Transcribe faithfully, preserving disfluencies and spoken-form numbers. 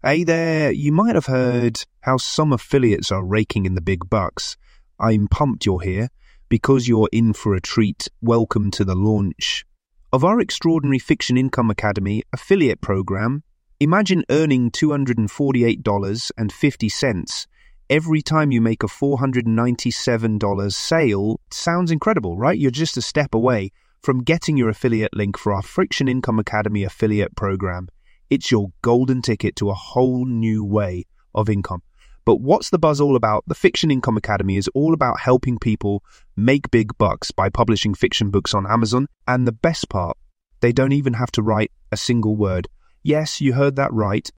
Hey there, you might have heard how some affiliates are raking in the big bucks. I'm pumped you're here, because you're in for a treat. Welcome to the launch of our Extraordinary Fiction Income Academy affiliate program. Imagine earning two hundred forty-eight dollars and fifty cents every time you make a four hundred ninety-seven dollars sale. Sounds incredible, right? You're just a step away from getting your affiliate link for our Fiction Income Academy affiliate program. It's your golden ticket to a whole new way of income. But what's the buzz all about? The Fiction Income Academy is all about helping people make big bucks by publishing fiction books on Amazon. And the best part, they don't even have to write a single word. Yes, you heard that right.